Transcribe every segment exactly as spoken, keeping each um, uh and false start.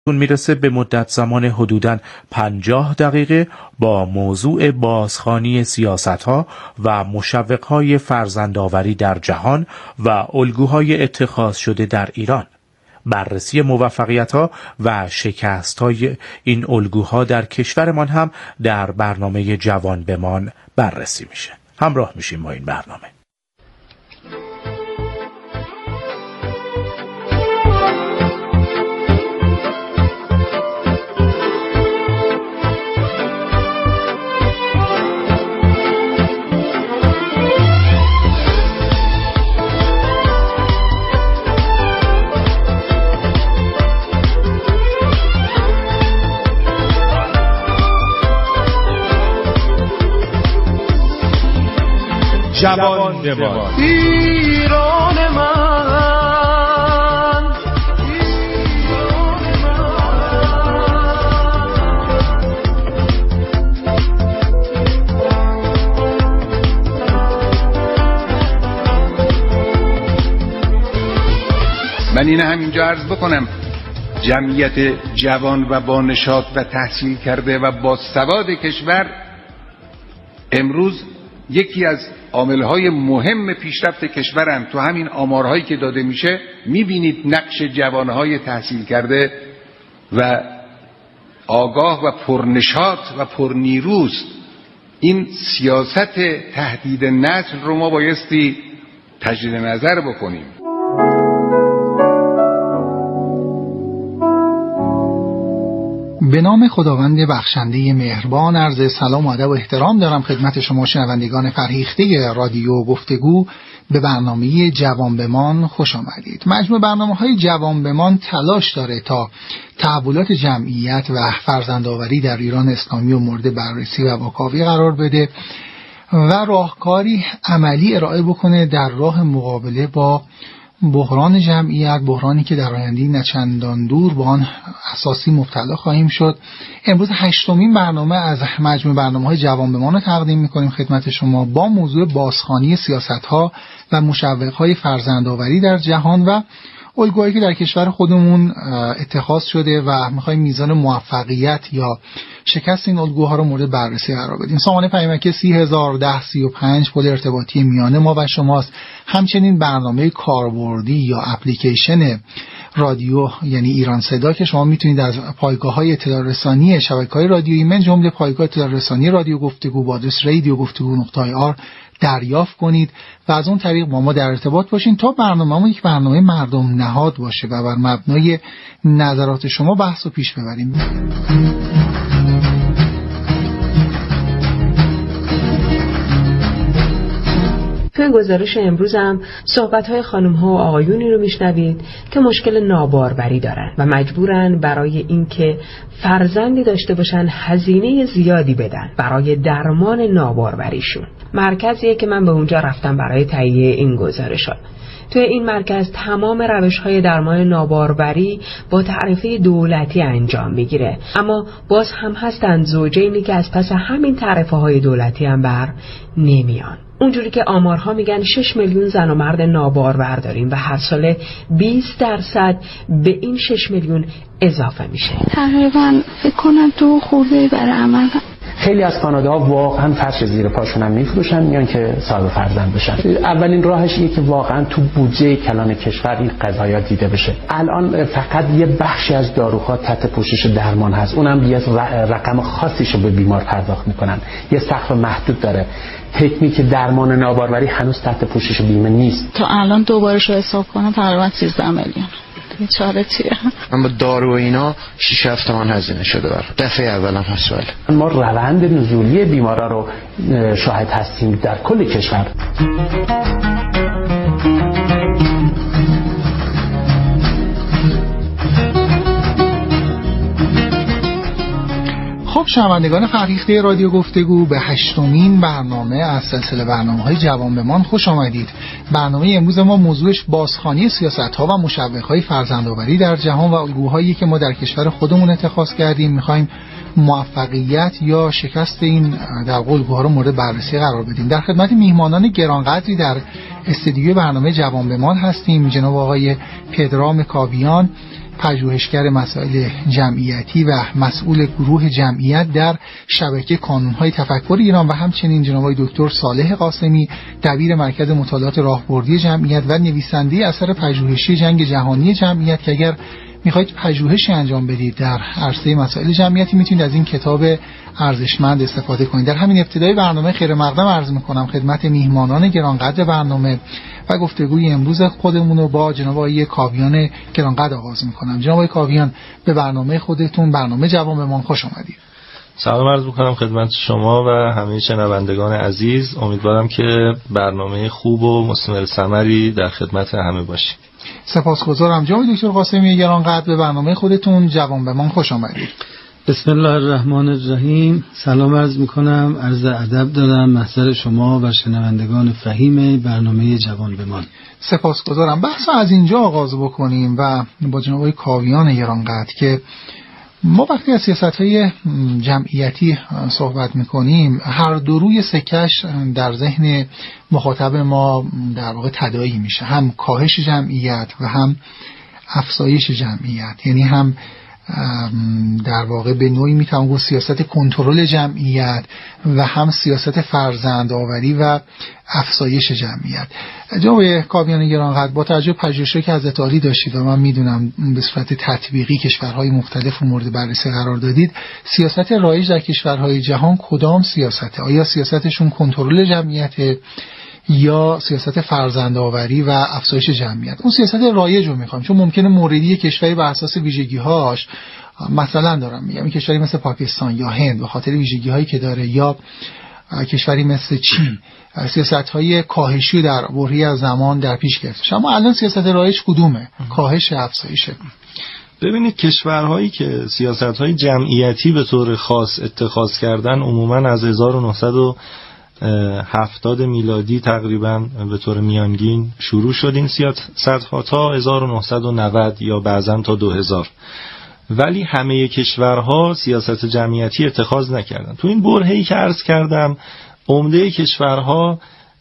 میرسه به مدت زمان حدوداً پنجاه دقیقه با موضوع بازخوانی سیاست‌ها و مشوق‌های فرزندآوری در جهان و الگوهای اتخاذ شده در ایران. بررسی موفقیت‌ها و شکست‌های این الگوها در کشورمان هم در برنامه جوان بمان بررسی میشه. همراه میشیم با این برنامه. جوان بمان ایران من، من این همینجا عرض بکنم جمعیت جوان و با نشاط و تحصیل کرده و با سواد کشور امروز یکی از عاملهای مهم پیشرفت کشورم. تو همین آمارهایی که داده میشه میبینید نقش جوانهای تحصیل کرده و آگاه و پرنشاط و پرنیروست. این سیاست تهدید نسل رو ما بایستی تجدید نظر بکنیم. به نام خداوند بخشنده مهربان، عرض سلام و ادب و احترام دارم خدمت شما شنوندگان فرهیخته رادیو گفتگو. به برنامه جوان بمان خوش آمدید. مجموع برنامه‌های جوان بمان تلاش داره تا تحولات جمعیت و فرزندآوری در ایران اسلامی و مورد بررسی و واکاوی قرار بده و راهکاری عملی ارائه بکنه در راه مقابله با بحران جمعیت، بحرانی که در آینده نچندان دور با آن اساسی مبتلا خواهیم شد. امروز هشتمین برنامه از مجموع برنامه‌های جوان بمان رو تقدیم می‌کنیم خدمت شما با موضوع بازخوانی سیاست‌ها و مشوق‌های فرزندآوری در جهان و الگوهایی که در کشور خودمون اتخاذ شده و می‌خوایم میزان موفقیت یا شکست این الگوها رو مورد بررسی قرار بدیم. سامانه پیامک سی هزار و ده سی و پنج پل ارتباطی میانه ما و شماست. همچنین برنامه کاربردی یا اپلیکیشن رادیو یعنی ایران صدا که شما میتونید از پایگاه‌های اطلاع رسانی شبکه‌های رادیویی من جمله پایگاه اطلاع رسانی رادیو گفتگو با آدرس رادیو گفتگو نقطه آی آر دریافت کنید و از اون طریق با ما در ارتباط باشین تا برنامه‌مون یک برنامه مردم نهاد باشه و بر مبنای نظرات شما بحث رو پیش ببریم. تو این گزارش امروز هم صحبت‌های خانم‌ها و آقایونی رو میشنوید که مشکل ناباروری دارن و مجبورن برای اینکه فرزندی داشته باشن هزینه زیادی بدن برای درمان ناباروریشون. مرکزیه که من به اونجا رفتم برای تهیه این گزارشات. توی این مرکز تمام روش‌های درمان ناباروری با تعرفه دولتی انجام میگیره، اما باز هم هستند زوجینی که از پس همین تعرفه‌های دولتی هم بر نمیان. اونجوری که آمارها میگن شش میلیون زن و مرد نابارور داریم و هر ساله بیست درصد به این شش میلیون اضافه میشه. تقریبا فکر کنم دو خورده برای عمل. خیلی از خانواده‌ها واقعا فرش زیر پاشون هم میفروشن میان که صاحب فرزند بشن. اولین راهش اینه که واقعا تو بودجه کلان کشور این قضایا دیده بشه. الان فقط یه بخشی از داروها تحت پوشش درمان هست، اونم یه رقم خاصیشو به بیمار پرداخت میکنن، یه سقف محدود داره. تکنیک درمان ناباروری هنوز تحت پوشش بیمه نیست. تا الان دوباره شو حساب کنم تقریبا سیزده میلیون. چاره چیه؟ من با دارو و اینا شش هفت تومن هزینه شده بر دفعه اولم هست. ولی ما روند نزولی بیمارا رو شاهد هستیم در کل کشور. خب شنوندگان فرهیخته رادیو گفتگو، به هشتمین برنامه از سلسله برنامه‌های جوان بمان خوش آمدید. برنامه امروز ما موضوعش بازخوانی سیاست‌ها و مشوق‌های فرزندآوری در جهان و الگوهایی که ما در کشور خودمون اتخاذ کردیم. می‌خوایم موفقیت یا شکست این در الگوها رو مورد بررسی قرار بدیم. در خدمت میهمانان گرانقدری در استودیو برنامه جوان بمان هستیم. جناب آقای پدرام کاویان، پژوهشگر مسائل جمعیتی و مسئول گروه جمعیت در شبکه کانون‌های تفکر ایران و همچنین جناب آقای دکتر صالح قاسمی دبیر مرکز مطالعات راهبردی جمعیت و نویسنده اثر پژوهشی جنگ جهانی جمعیت که اگر میخواید پژوهشی انجام بدید در عرصه مسائل جمعیتی میتونید از این کتاب ارزشمند استفاده کنید. در همین ابتدای برنامه خیر مقدم عرض میکنم خدمت میهمانان گرانقدر برنامه و گفتگوی امروز خودمون رو با جناب آقای کاویان گرانقدر آغاز میکنم. جناب آقای کاویان، به برنامه خودتون، برنامه جوانبمان، خوش آمدید. سلام عرض میکنم خدمت شما و همه شنوندگان عزیز. امیدوارم که برنامه خوب و مثمر ثمری در خدمت همه باشیم. سپاسگزارم. جناب دکتر قاسمی گرانقدر، به برنامه خودتون جوانبمان خوش آمدید. بسم الله الرحمن الرحیم. سلام عرض میکنم، عرض ادب دارم محضر شما و شنوندگان فهیم برنامه جوانبمان. سپاسگزارم. بحث از اینجا آغاز بکنیم و با جناب آقای کاویان گرانقدر که ما وقتی از سیاست‌های جمعیتی صحبت می‌کنیم، هر دو روی سکش در ذهن مخاطب ما در واقع تداعی میشه، هم کاهش جمعیت و هم افزایش جمعیت، یعنی هم در واقع به نوعی میتوان گفت سیاست کنترل جمعیت و هم سیاست فرزندآوری و افزایش جمعیت. جناب کاویان گرانقدر، با توجه به پژوهشی که حضرت عالی داشتید و من میدونم به صورت تطبیقی کشورهای مختلف مورد بررسی قرار دادید، سیاست رایج در کشورهای جهان کدام سیاسته؟ آیا سیاستشون کنترل جمعیت یا سیاست فرزندآوری و افزایش جمعیت؟ اون سیاست رایج رو میخوام، چون ممکنه موردی کشوری بر اساس ویژگی‌هاش، مثلا دارم میگم این کشوری مثل پاکستان یا هند به خاطر ویژگی‌هایی که داره، یا کشوری مثل چین سیاست‌های کاهشی در برهه‌ای از زمان در پیش گرفته. اما الان سیاست رایج کدومه؟ کاهش، افزایشه؟ ببینید، کشورهایی که سیاست‌های جمعیتی به طور خاص اتخاذ کردن عموماً از هزار و نهصد و هفتاد میلادی تقریبا به طور میانگین شروع شد این سیاست‌ها تا هزار و نهصد و نود یا بعضاً تا دو هزار، ولی همه کشورها سیاست جمعیتی اتخاذ نکردن. تو این برهه‌ای که عرض کردم، عمده کشورها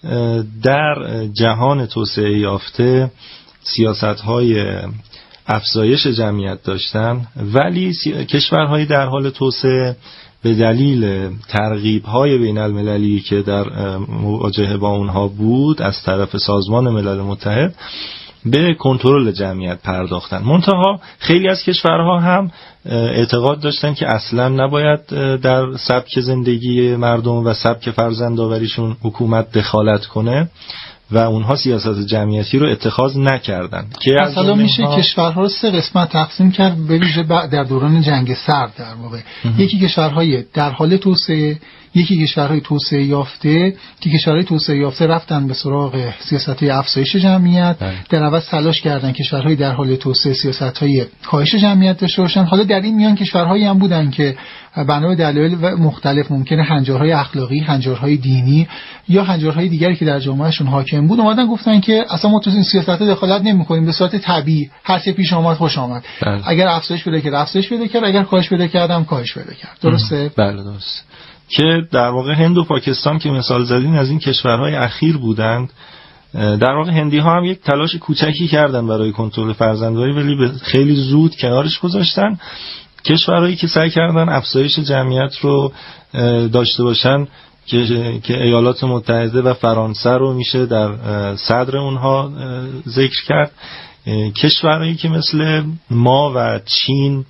در جهان توسعه یافته سیاست‌های افزایش جمعیت داشتن، ولی کشورهای در حال توسعه به دلیل ترغیب‌های بین المللی که در مواجهه با اونها بود از طرف سازمان ملل متحد به کنترل جمعیت پرداختن. منتها خیلی از کشورها هم اعتقاد داشتن که اصلا نباید در سبک زندگی مردم و سبک فرزندآوریشون حکومت دخالت کنه و اونها سیاست جمعیتی رو اتخاذ نکردن. که مثلا میشه ها... کشورها رو سه قسمت تقسیم کرد، به ویژه در دوران جنگ سرد در واقع. یکی کشورهای در حال توسعه، یکی کشورهای توسعه یافته که کشورهای توسعه یافته رفتن به سراغ سیاست‌های افزایش جمعیت، در عوض تلاش کردن کشورهای در حال توسعه سیاست‌های کاهش جمعیت داشته باشن. حالا در این میان کشورهایی هم بودن که بنا به دلایل مختلف، ممکنه هنجارهای اخلاقی، هنجارهای دینی یا هنجارهای دیگری که در جامعهشون حاکم بود، اومدن گفتن که اصلا ما تو این سیاست‌ها دخالت نمی‌کنیم، به صورت طبیعی هر چه پیش اومد خوش آمد. بله. اگر افزایش پیدا کرد افزایش پیدا کرد، اگر کاهش پیدا کرد هم کاهش پیدا کرد. درسته؟ بله درسته. که در واقع هند و پاکستان که مثال زدین از این کشورهای اخیر بودند. در واقع هندی ها هم یک تلاش کوچکی کردن برای کنترل فرزندآوری، ولی خیلی زود کنارش گذاشتن. کشورهایی که سعی کردن افزایش جمعیت رو داشته باشن که که ایالات متحده و فرانسه رو میشه در صدر اونها ذکر کرد. کشورهایی که مثل ما و چین،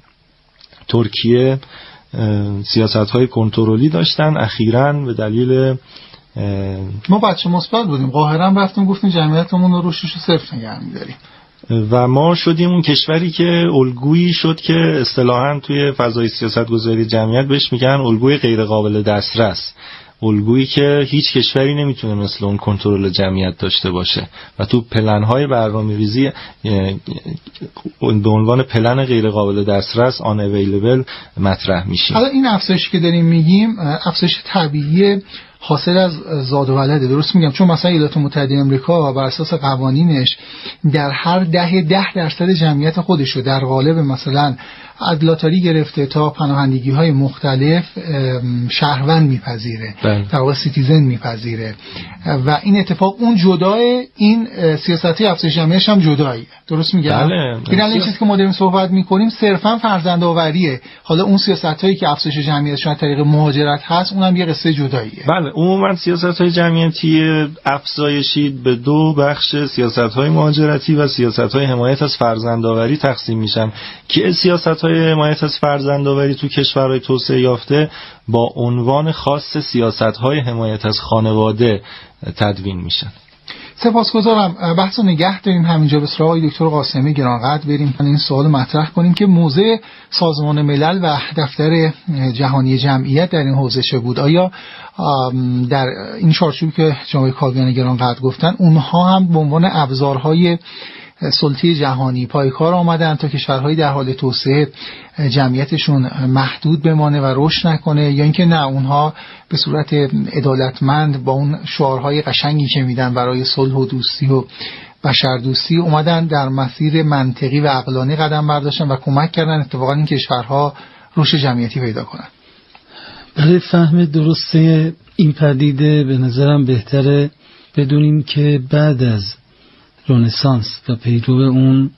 ترکیه سیاست‌های کنترلی داشتن. اخیراً به دلیل ما بچه مثبت بودیم، قاهره رفتیم گفتیم جمعیتمون رو روشش رو صفر نگه می‌داریم و ما شدیم اون کشوری که الگویی شد که اصطلاحاً توی فضای سیاست‌گذاری جمعیت بهش میگن الگوی غیر قابل دسترس، الگویی که هیچ کشوری نمیتونه مثل اون کنترل جمعیت داشته باشه و تو پلن‌های برنامه‌ریزی به عنوان پلن غیر قابل دسترس آن اویلیبل مطرح میشه. حالا این افزایشی که داریم میگیم افزایش طبیعی حاصل از زاد و ولده. درست میگم؟ چون مثلا ایالات متحده آمریکا بر اساس قوانینش در هر ده ده درصد جمعیت خودشو در قالب مثلا از لاتاری گرفته تا پناهندگی های مختلف شهروند میپذیره، در واقع سیتیزن میپذیره و این اتفاق اون جدای این سیاستی افزایش جمعیتش هم جداییه. درست میگم؟ بله. این الان چیزی که ما داریم صحبت میکنیم صرفا فرزندآوریه. حالا اون سیاستایی که افزایش جمعیتش از طریق مهاجرت هست اونم یه قصه جداییه. بله، عموما سیاست‌های جمعیتی افزایشی به دو بخش، سیاست‌های مهاجرتی و سیاست‌های حمایت از فرزندآوری تقسیم میشن که سیاست‌های حمایت از فرزندآوری تو کشورهای توسعه یافته با عنوان خاص سیاست‌های حمایت از خانواده تدوین میشن. سپاسگزارم. بحث رو نگه داریم همینجا. به سراغ دکتر قاسمی گرانقدر بریم این سوال مطرح کنیم که موضع سازمان ملل و دفتر جهانی جمعیت در این حوزه چه بود؟ آیا در این چارچوبی که جناب کاویان گرانقدر گفتن اونها هم به عنوان ابزارهای سلطه جهانی پایکار آمدن تا کشورهای در حال توسعه جمعیتشون محدود بمانه و رشد نکنه، یا اینکه نه اونها به صورت عدالتمند با اون شعارهای قشنگی که میدن برای صلح و دوستی و بشردوستی اومدن در مسیر منطقی و عقلانی قدم برداشتن و کمک کردن اتفاقا این کشورها رشد جمعیتی پیدا کنن؟ برای فهم درسته این پدیده به نظرم بهتره بدونیم که بعد از رنسانس و پیرو اون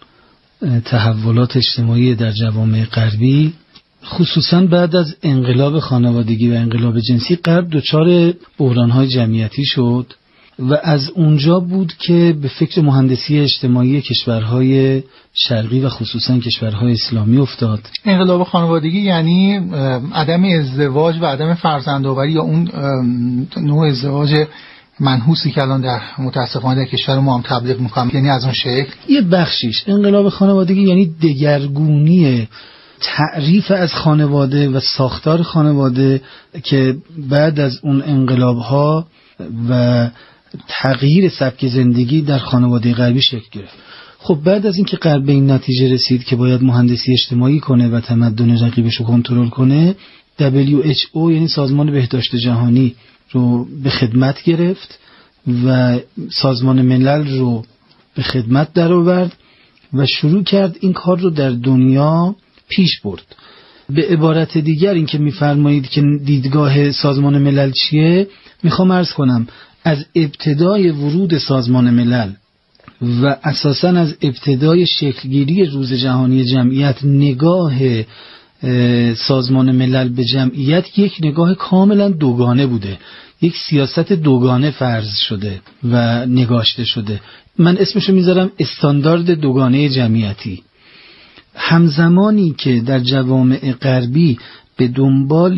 تحولات اجتماعی در جوامع غربی، خصوصا بعد از انقلاب خانوادگی و انقلاب جنسی، غرب دچار بحران‌های جمعیتی شد و از اونجا بود که به فکر مهندسی اجتماعی کشورهای شرقی و خصوصا کشورهای اسلامی افتاد. انقلاب خانوادگی یعنی عدم ازدواج و عدم فرزندآوری، یا اون نوع ازدواج منحوسی که الان در متاسفانه در کشور ما هم تبلیغ میکنم، یعنی از اون شکل. یه بخشیش انقلاب خانوادگی یعنی دگرگونی تعریف از خانواده و ساختار خانواده که بعد از اون انقلاب‌ها و تغییر سبک زندگی در خانواده غربی شکل گرفت. خب بعد از اینکه غرب به این نتیجه رسید که باید مهندسی اجتماعی کنه و تمدن رقیبش رو کنترل کنه، دبلیو اچ او یعنی سازمان بهداشت جهانی رو به خدمت گرفت و سازمان ملل رو به خدمت در آورد و شروع کرد این کار رو در دنیا پیش برد. به عبارت دیگر این که می‌فرمایید که دیدگاه سازمان ملل چیه، میخوام عرض کنم از ابتدای ورود سازمان ملل و اساساً از ابتدای شکلگیری روز جهانی جمعیت، نگاه سازمان ملل به جمعیت یک نگاه کاملا دوگانه بوده، یک سیاست دوگانه فرض شده و نگاشته شده. من اسمشو میذارم استاندارد دوگانه جمعیتی. همزمانی که در جوامع غربی به دنبال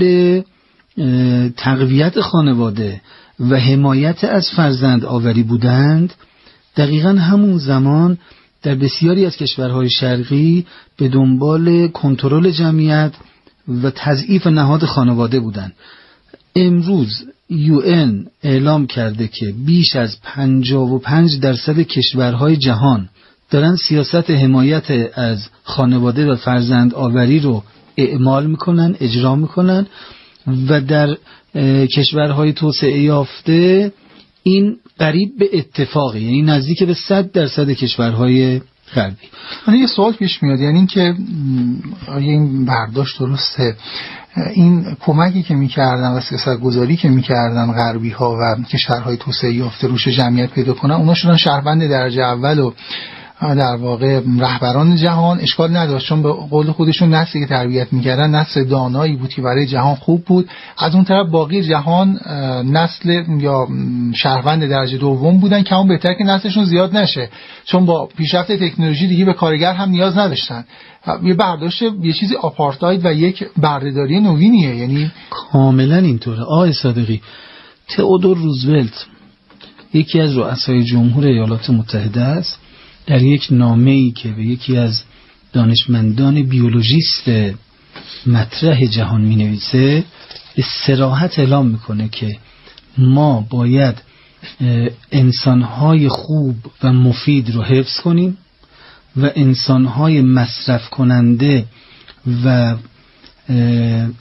تقویت خانواده و حمایت از فرزند آوری بودند، دقیقاً همون زمان در بسیاری از کشورهای شرقی به دنبال کنترل جمعیت و تضعیف نهاد خانواده بودند. امروز یو ان اعلام کرده که بیش از پنجاه و پنج درصد کشورهای جهان دارن سیاست حمایت از خانواده و فرزند آوری رو اعمال میکنن، اجرا میکنن و در کشورهای توسعه یافته این قریب به اتفاقی، یعنی نزدیک به صد درصد کشورهای غربی. من یه سوال پیش میاد، یعنی این که آیا این برداشت درسته؟ این کمکی که میکردن و سیاست گذاری که میکردن غربی ها و کشورهای توسعه یافته روش جمعیت پیدا کنن، اونا شدن شهروند درجه اول و در واقع رهبران جهان. اشکال نداشت، چون به قول خودشون نسلی که تربیت میکردن نسل دانایی بود که برای جهان خوب بود. از اون طرف باقی جهان نسل یا شهروند درجه دوم بودن که اون بهتر که نسلشون زیاد نشه، چون با پیشرفت تکنولوژی دیگه به کارگر هم نیاز نداشتن. یه برداشت یه چیزی آپارتاید و یک بردهداری نوینیه. یعنی کاملا اینطوره. آقای صادقی، تئودور روزولت یکی از رؤسای جمهور ایالات متحده است، در یک نامه‌ای که به یکی از دانشمندان بیولوژیست مطرح جهان می‌نویسه، به صراحت اعلام میکنه که ما باید انسان‌های خوب و مفید رو حفظ کنیم و انسان‌های مصرف کننده و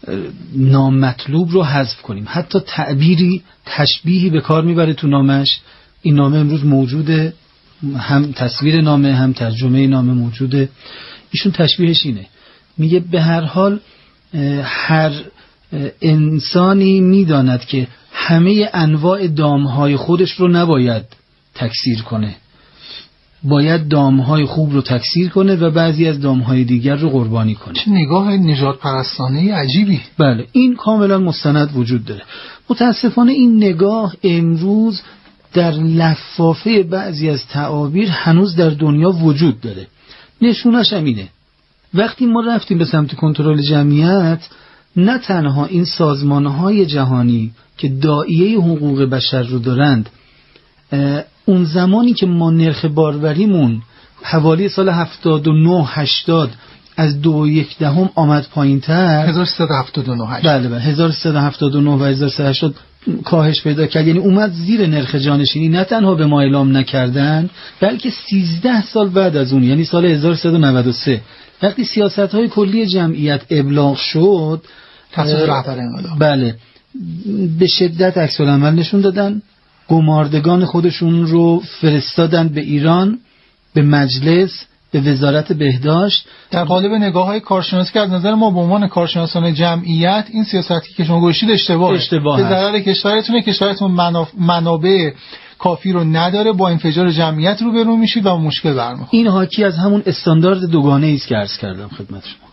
نامطلوب رو حذف کنیم. حتی تعبیری تشبیهی به کار میبره تو نامش. این نامه امروز موجوده، هم تصویر نامه هم ترجمه نامه موجوده. ایشون تشبیهش اینه، میگه به هر حال هر انسانی میداند که همه انواع دامهای خودش رو نباید تکثیر کنه، باید دامهای خوب رو تکثیر کنه و بعضی از دامهای دیگر رو قربانی کنه. چه نگاه نژاد پرستانه عجیبی. بله، این کاملا مستند وجود داره. متاسفانه این نگاه امروز در لفافه بعضی از تعابیر هنوز در دنیا وجود داره. نشونش هم اینه، وقتی ما رفتیم به سمت کنترل جمعیت، نه تنها این سازمانهای جهانی که داعیه حقوق بشر رو دارند، اون زمانی که ما نرخ باروریمون حوالی سال هفتاد و نه هشتاد از دو و یک دهم آمد پایین تر، هزار و سیصد و هفتاد و نه بله بله هزار و سیصد و هفتاد و نه و هزار و سیصد و هشتاد کاهش پیدا کرد، یعنی اومد زیر نرخ جانشینی. نه تنها به ما اعلام نکردن، بلکه سیزده سال بعد از اون، یعنی سال هزار و سیصد و نود و سه وقتی سیاست‌های کلی جمعیت ابلاغ شد، تصویب رهبر انقلاب، بله، به شدت عکس العمل نشون دادن. گماردگان خودشون رو فرستادن به ایران، به مجلس، به وزارت بهداشت. در قالب نگاه‌های کارشناسی که از نظر ما به عنوان کارشناسان جمعیت این سیاستی که شما گوشید اشتباهه، اشتباه به ضرر کشورتونه. کشورتون منابع کافی رو نداره، با انفجار جمعیت رو برو میشید و مشکل برمیخوره. این حاکی از همون استاندارد دوگانه‌ای است که عرض کردم خدمت شما.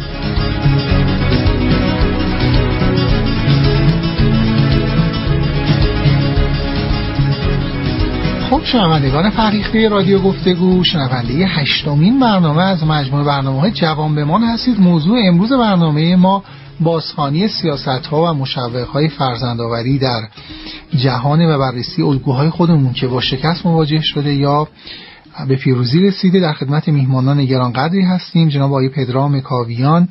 خب شنوندگان فرهیخته رادیو گفتگو، شنونده هشتمین برنامه از مجموعه برنامه‌های جوان بمان هستید. موضوع امروز برنامه ما بازخوانی سیاست‌ها و مشوق‌های فرزندآوری در جهان و بررسی الگوهای خودمون که با شکست مواجه شده یا به پیروزی رسیده. در خدمت میهمانان گرانقدری هستیم، جناب آقای پدرام کاویان،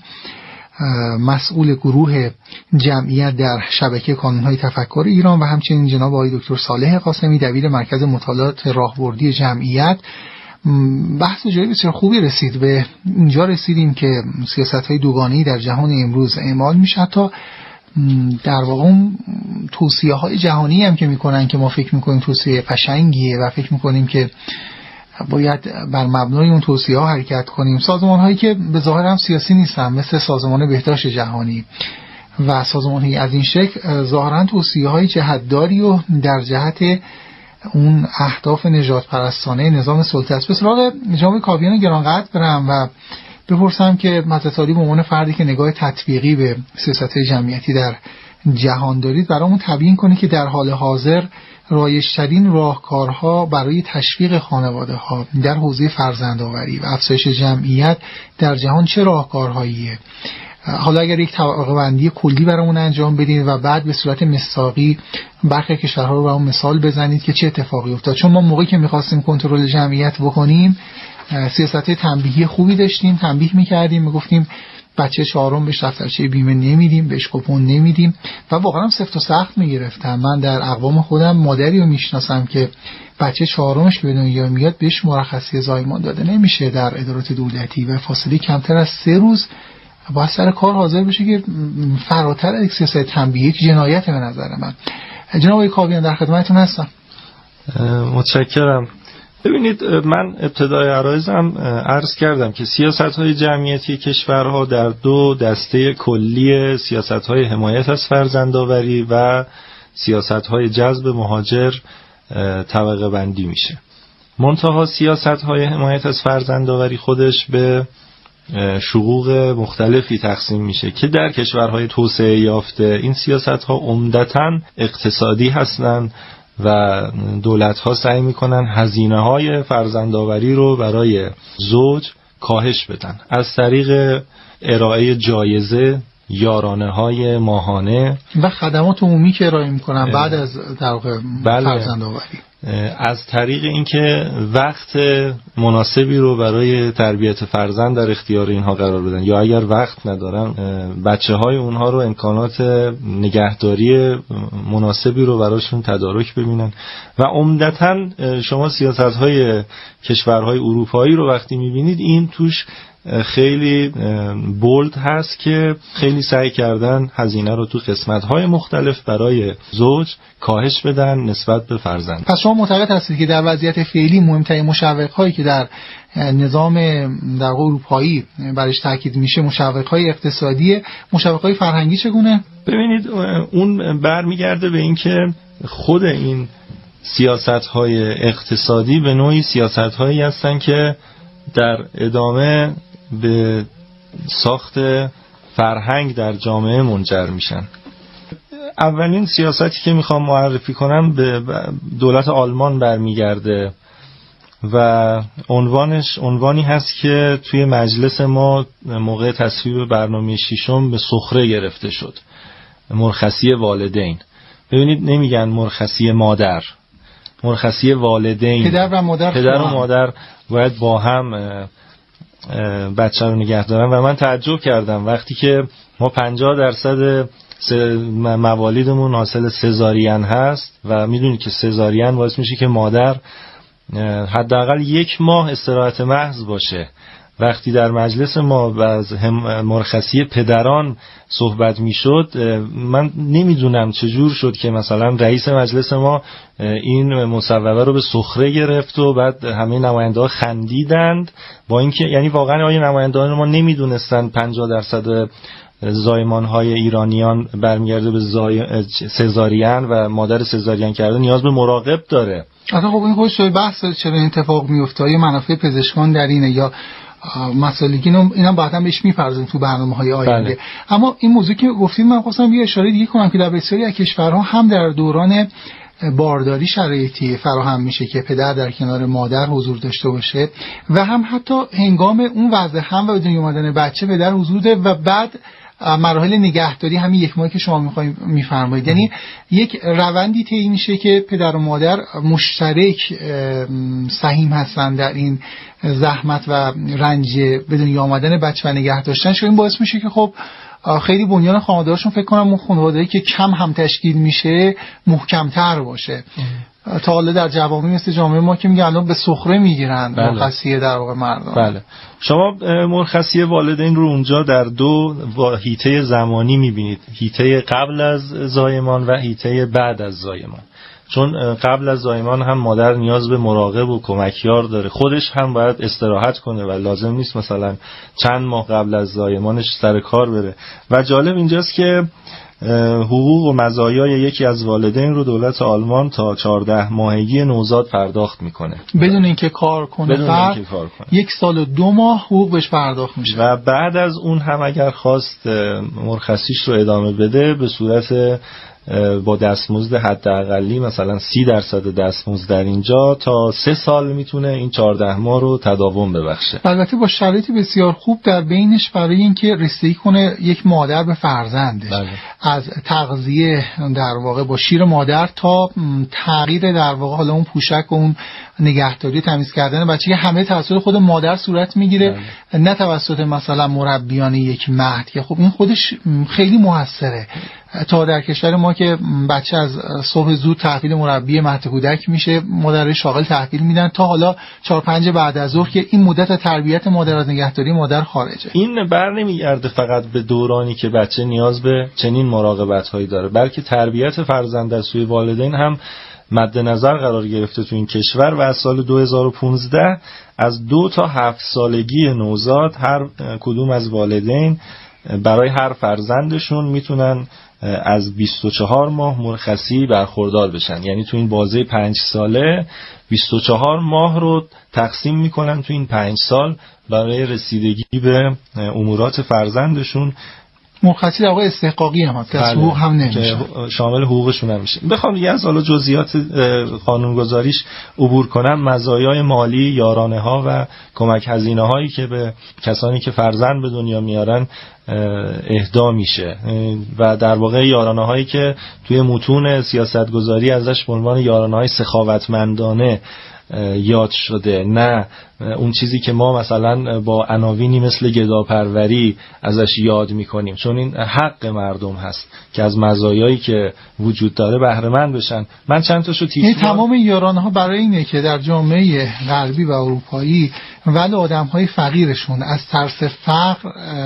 مسئول گروه جمعیت در شبکه کانون‌های تفکر ایران، و همچنین جناب آقای دکتر صالح قاسمی، دبیر مرکز مطالعات راهبردی جمعیت. بحث جایی بسیار خوبی رسید، به اینجا رسیدیم که سیاست‌های دوگانه‌ای در جهان امروز اعمال میشه. حتی در واقع اون توصیه‌های جهانی هم که میکنن که ما فکر میکنیم توصیه قشنگیه و فکر میکنیم که باید بر مبنای اون توصیه‌ها حرکت کنیم. سازمان‌هایی که به ظاهر هم سیاسی نیستن، مثل سازمان بهداشت جهانی و سازمان‌هایی از این شکل، ظاهراً توصیه‌های جهت‌داری و در جهت اون اهداف نژاد پرستانه نظام سلطه است. به سراغ جناب کاویان گرانقدر برم و بپرسم که حضرت عالی به عنوان فردی که نگاه تطبیقی به سیاست‌های جمعیتی در جهان دارید، برامون تبیین کنید که در حال حاضر رایج‌ترین راهکارها برای تشویق خانواده‌ها در حوزه فرزندآوری و افزایش جمعیت در جهان چه راهکارهاییه؟ حالا اگر یک طبقه بندی کلی برامون انجام بدید و بعد به صورت مثالی برخی کشورها رو برامون مثال بزنید که چه اتفاقی افتاد. چون ما موقعی که می‌خواستیم کنترل جمعیت بکنیم، سیاست تنبیهی خوبی داشتیم، تنبیه می‌کردیم، میگفتیم بچه چهارم بهش دفترچه بیمه نمیدیم، بهش کوپن نمیدیم و واقعا هم سفت و سخت میگرفتم. من در اقوام خودم مادری رو میشناسم که بچه چهارمش که به دنیا میاد بهش مرخصی زایمان داده نمیشه در ادارات دولتی و فاصله کمتر از سه روز باید سر کار حاضر بشه که فراتر از سیاست تنبیهی که جنایت به نظر من. جناب آقای کاویان در خدمتتون هستم. متشکرم. ببینید، من ابتدای عرایزم عرض کردم که سیاست‌های جمعیتی کشورها در دو دسته کلی سیاست‌های حمایت از فرزندآوری و سیاست‌های جذب مهاجر طبقه بندی میشه. منتها سیاست‌های حمایت از فرزندآوری خودش به شقوق مختلفی تقسیم میشه که در کشورهای توسعه یافته این سیاست‌ها عمدتاً اقتصادی هستند و دولت‌ها سعی می‌کنن هزینه‌های فرزندآوری رو برای زوج کاهش بدن از طریق ارائه جایزه، یارانه‌های ماهانه و خدمات عمومی که ارائه می‌کنن بعد از در واقع فرزندآوری، از طریق اینکه وقت مناسبی رو برای تربیت فرزند در اختیار اینها قرار بدن، یا اگر وقت ندارن بچه‌های اونها رو امکانات نگهداری مناسبی رو براشون تدارک ببینن. و عمدتاً شما سیاست‌های کشورهای اروپایی رو وقتی می‌بینید این توش خیلی بولد هست که خیلی سعی کردن هزینه رو تو قسمت‌های مختلف برای زوج کاهش بدن نسبت به فرزند. پس شما معتقد هستید که در وضعیت فعلی مهمترین مشوق‌هایی که در نظام در اروپایی برش تاکید میشه مشوق‌های اقتصادی، مشوق‌های فرهنگی چگونه؟ ببینید اون برمیگرده به این که خود این سیاست‌های اقتصادی به نوعی سیاست‌هایی هستن که در ادامه به ساخت فرهنگ در جامعه منجر میشن. اولین سیاستی که میخوام معرفی کنم به دولت آلمان برمیگرده و عنوانش عنوانی هست که توی مجلس ما موقع تصویب برنامه ششم به سخره گرفته شد، مرخصی والدین. ببینید نمیگن مرخصی مادر، مرخصی والدین. پدر و مادر پدر و مادر باید با هم بچه رو نگه دارن و من تعجب کردم وقتی که ما پنجاه درصد موالیدمون حاصل سزارین هست و میدونید که سزارین باعث میشه که مادر حداقل یک ماه استراحت محض باشه. وقتی در مجلس ما از مرخصی پدران صحبت میشد، من نمیدونم چجور شد که مثلا رئیس مجلس ما این مصوبه رو به سخره گرفت و بعد همه نماینده ها خندیدند، با اینکه یعنی واقعا آیه نمایندگان ما نمیدونستن پنجاه درصد زایمان های ایرانیان برمیگرده به زای... سزارین و مادر سزارین کرده نیاز به مراقب داره. آره خب این خودش بحث چرا این اتفاق میفته، یا منافع پزشکان در اینه یا مسائلی که اینا بعدا بهش میپردازیم تو برنامه‌های آینده. بله. اما این موضوع که گفتیم من خواستم یه اشاره دیگه کنم که در بسیاری از کشورها هم در دوران بارداری شرایطی فراهم میشه که پدر در کنار مادر حضور داشته باشه و هم حتی هنگام اون وضع هم و به دنیا اومدن بچه پدر حضور ده و بعد مراحل نگهداری همین یک ماهی که شما میخواید میفرمایید. یعنی یک روندی طی میشه که پدر و مادر مشترک سهیم هستن در این زحمت و رنج به دنیا آمدن بچه و نگه داشتنش. این باعث میشه که خب خیلی بنیان خانواده‌هاشون فکر کنم اون خانواده‌ای که کم هم تشکیل میشه محکم‌تر باشه. تا حالا در جوامع مثل جامعه ما که میگن الان به سخره میگیرن بله. مرخصی در واقع مردم. بله. شما مرخصی والدین رو اونجا در دو حیطه زمانی میبینید، حیطه قبل از زایمان و حیطه بعد از زایمان. چون قبل از زایمان هم مادر نیاز به مراقب و کمکیار داره، خودش هم باید استراحت کنه و لازم نیست مثلا چند ماه قبل از زایمانش سر کار بره. و جالب اینجاست که حقوق و مزایای یکی از والدین رو دولت آلمان تا چهارده ماهگی نوزاد پرداخت میکنه بدون اینکه کار کنه. بدون اینکه کار کنه. یک سال و دو ماه حقوق بهش پرداخت میشه و بعد از اون هم اگر خواست مرخصیش رو ادامه بده به صورت با دستمزد حداقلی مثلا سی درصد دستمزد در اینجا تا سه سال میتونه این چهارده ماه رو تداوم ببخشه. البته با شرایطی بسیار خوب در بینش برای اینکه رسیدگی کنه یک مادر به فرزندش. بله. از تغذیه در واقع با شیر مادر تا تغییر در واقع حالا اون پوشک و اون نگهداری تمیز کردن بچه که همه توسط خود مادر صورت میگیره. بله. نه توسط مثلا مربیان یک مهد که خب این خودش خیلی موثره. تا در کشور ما که بچه از صبح زود تحویل مربی مهد کودک میشه، مادر شاغل تحویل میدن تا حالا چهار پنج بعد از ظهر که این مدت تربیت مادر از نگهداری مادر خارجه. این بر نمیگرده فقط به دورانی که بچه نیاز به چنین مراقبت هایی داره، بلکه تربیت فرزند از سوی والدین هم مد نظر قرار گرفته تو این کشور و از سال دو هزار و پانزده از دو تا هفت سالگی نوزاد هر کدوم از والدین برای هر فرزندشون میتونن از بیست و چهار ماه مرخصی برخوردار بشن. یعنی تو این بازه پنج ساله بیست و چهار ماه رو تقسیم میکنن تو این پنج سال برای رسیدگی به امورات فرزندشون. مرخصی در واقع استحقاقی هم هست که از حقوق هم نمیشه، شامل حقوقشون هم میشه. بخوام دیگه از حالا جزئیات قانونگذاریش عبور کنم، مزایای مالی، یارانه ها و کمک هزینه هایی که به کسانی که فرزند به دنیا میارن اهدا میشه و در واقع یارانه هایی که توی متون سیاست گذاری ازش به عنوان یارانه های سخاوتمندانه یاد شده، نه اون چیزی که ما مثلا با عناوینی مثل گداپروری ازش یاد میکنیم، چون این حق مردم هست که از مزایایی که وجود داره بهره مند بشن. من چند تاشو تیتر این تمام یارانه ها برای اینه که در جامعه غربی و اروپایی ولی آدم‌های فقیرشون از ترس فقر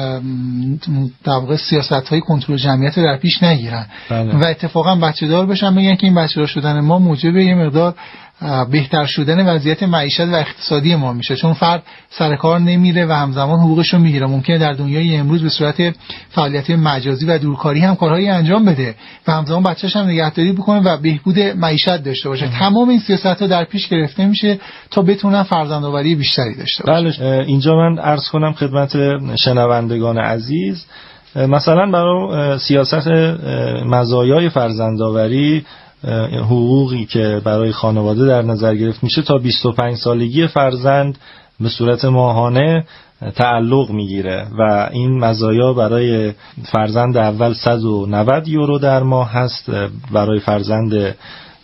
در واقع سیاست‌های کنترل جمعیت در پیش نگیرن بله. و اتفاقا بچه‌دار بشن، بگن که این بچه‌دار شدن ما موجب یه مقدار بهتر شدن وضعیت معیشت و اقتصادی ما میشه، چون فرد سر کار نمیره و همزمان حقوقش رو میگیره. ممکنه در دنیای امروز به صورت فعالیت مجازی و دورکاری هم کارهایی انجام بده و همزمان بچه‌ش هم نگهداری بکنه و بهبود معیشت داشته باشه. تمام این سیاست‌ها در پیش گرفته میشه تا بتونن فرزندآوری بیشتری داشته باشه. بله، اینجا من عرض کنم خدمت شنوندگان عزیز، مثلا برای سیاست مزایای فرزندآوری، حقوقی که برای خانواده در نظر گرفت میشه تا بیست و پنج سالگی فرزند به صورت ماهانه تعلق میگیره و این مزایا برای فرزند اول صد و نود یورو در ماه هست، برای فرزند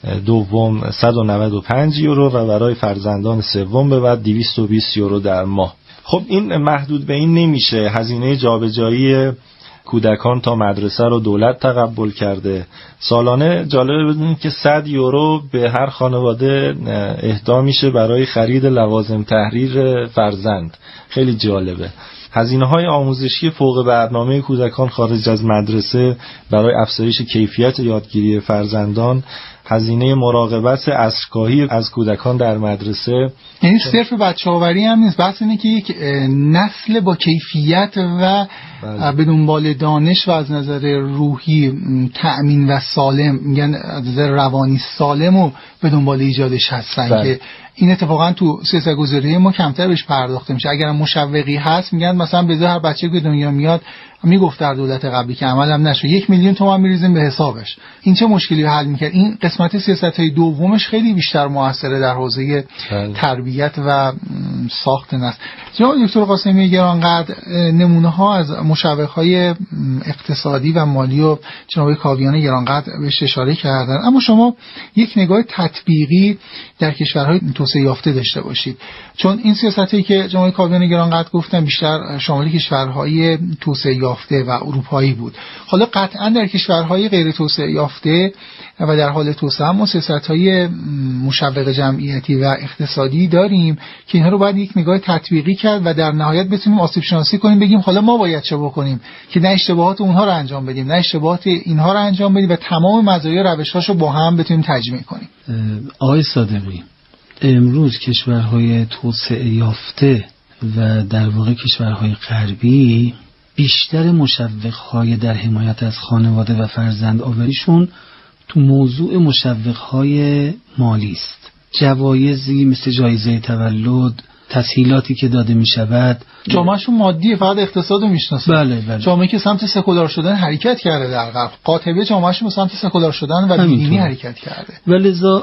دوم صد و نود و پنج یورو و برای فرزندان سوم به بعد دویست و بیست یورو در ماه. خب این محدود به این نمیشه، هزینه جابجایی کودکان تا مدرسه رو دولت تقبل کرده. سالانه جالبه بدونید که صد یورو به هر خانواده اهدا میشه برای خرید لوازم تحریر فرزند. خیلی جالبه. هزینه‌های آموزشی فوق برنامه کودکان خارج از مدرسه برای افزایش کیفیت یادگیری فرزندان، هزینه مراقبت عصرگاهی از کودکان در مدرسه. یعنی صرف بچه‌آوری هم نیست، بحث اینه که یک نسل با کیفیت و به دنبال دانش و از نظر روحی تأمین و سالم، میگن از نظر روانی سالم و به دنبال ایجادش هستن بله. که این اتفاقا تو سیاست‌گذاری ما کمتر بهش پرداخته میشه. اگر مشوقی هست میگن مثلا به هر بچه که دنیا میاد، میگفت در دولت قبلی که عمل هم نشه، یک میلیون تومان میریزیم به حسابش. این چه مشکلی حل میکرد؟ این قسمت سیاست‌های دومش خیلی بیشتر موثره در حوزه بله. تربیت و ساخت نسل. جناب دکتر قاسمی گرانقدر نمونه ها از مشوق‌های اقتصادی و مالی و جناب کاویان گرانقدر بهش اشاره کردن، اما شما یک نگاه تطبیقی در کشورهای توسعه یافته داشته باشید، چون این سیاستایی که جناب کاویان گرانقدر گفتن بیشتر شامل کشورهای توسعه یافته و اروپایی بود. حالا قطعا در کشورهای غیر توسعه یافته و در حال توسعه هم سیاست‌های مشوق جمعیتی و اقتصادی داریم که اینها رو باید یک نگاه تطبیقی کرد و در نهایت بتونیم آسیب شناسی کنیم، بگیم حالا ما باید چه بکنیم که نه اشتباهات اونها رو انجام بدیم، نه اشتباهات اینها رو انجام بدیم و تمام مزایا روش‌هاشو با هم بتونیم تجمیع کنیم. آقای صادقی، امروز کشورهای توسعه یافته و در واقع کشورهای غربی بیشتر مشوق‌های در حمایت از خانواده و فرزند آوریشون تو موضوع مشوق‌های مالی است. جوایزی مثل جایزه تولد، تسهیلاتی که داده می شود، جامعهشون مادیه، فقط اقتصاد رو میشناسه. بله بله. جامعه که سمت سکولار شدن حرکت کرده در غرب، قاطبه جامعهشون به سمت سکولار شدن و دینی حرکت کرده. ولذا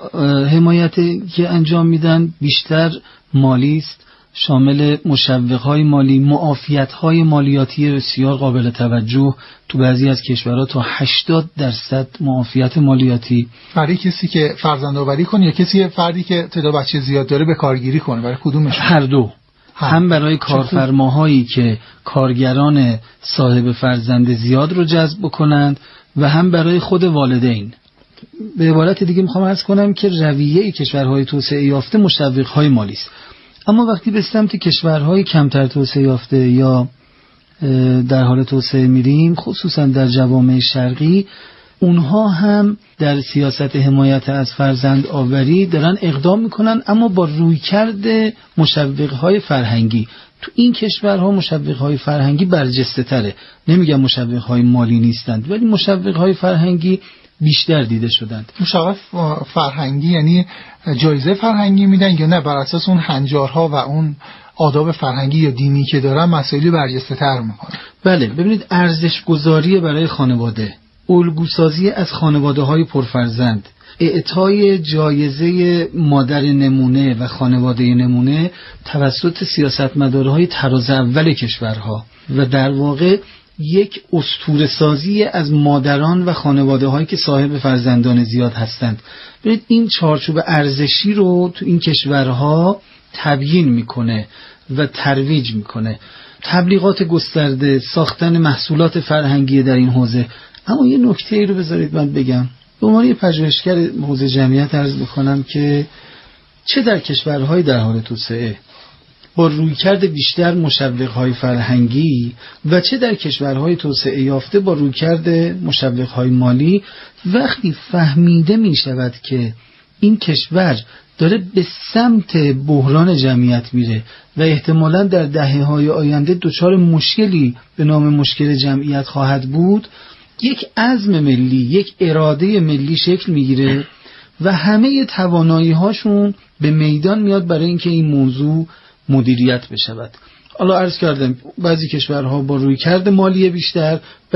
حمایتی که انجام میدن بیشتر مالی است، شامل مشوق‌های مالی، معافیت‌های مالیاتی بسیار قابل توجه، تو بعضی از کشورها تا هشتاد درصد معافیت مالیاتی برای کسی که فرزندآوری کنه یا کسی فردی که تعداد بچه زیاد داره به کارگیری کنه، برای کدومش؟ هر دو. هم, هم برای کارفرماهایی که کارگران صاحب فرزند زیاد رو جذب کنند و هم برای خود والدین. به عبارت دیگه میخوام عرض کنم که رویه کشورهای توسعه یافته مشوق‌های مالی است. اما وقتی به سمت کشورهای کمتر توسعه یافته یا در حال توسعه میریم، خصوصا در جوامع شرقی، اونها هم در سیاست حمایت از فرزند آوری دارن اقدام میکنن، اما با رویکرد مشوق‌های فرهنگی. تو این کشورها مشوق‌های فرهنگی برجسته تره. نمیگم مشوق‌های مالی نیستند، ولی مشوق‌های فرهنگی بیشتر دیده شدند. مشوق فرهنگی یعنی جایزه فرهنگی میدن یا نه بر اساس اون هنجارها و اون آداب فرهنگی یا دینی که دارن مسائلی برجسته تر میکنن؟ بله، ببینید ارزش گذاری برای خانواده، الگوسازی از خانواده های پرفرزند، اعطای جایزه مادر نمونه و خانواده نمونه توسط سیاستمدارهای تراز اول کشورها و در واقع یک اسطوره سازی از مادران و خانواده هایی که صاحب فرزندان زیاد هستند. ببینید این چارچوب ارزشی رو تو این کشورها تبیین میکنه و ترویج میکنه، تبلیغات گسترده، ساختن محصولات فرهنگی در این حوزه. اما یه نکته ای رو بذارید من بگم، به عنوان یه پژوهشگر حوزه جمعیت عرض میکنم که چه در کشورهای در حال توسعه با رویکرد بیشتر مشوق‌های فرهنگی و چه در کشورهای توسعه یافته با رویکرد مشوق‌های مالی، وقتی فهمیده می شود که این کشور داره به سمت بحران جمعیت میره و احتمالاً در دهه‌های آینده دچار مشکلی به نام مشکل جمعیت خواهد بود، یک عزم ملی، یک اراده ملی شکل میگیره و همه توانایی هاشون به میدان میاد برای اینکه این موضوع مدیریت بشود. حالا عرض کردم بعضی کشورها با رویکرد مالی بیشتر،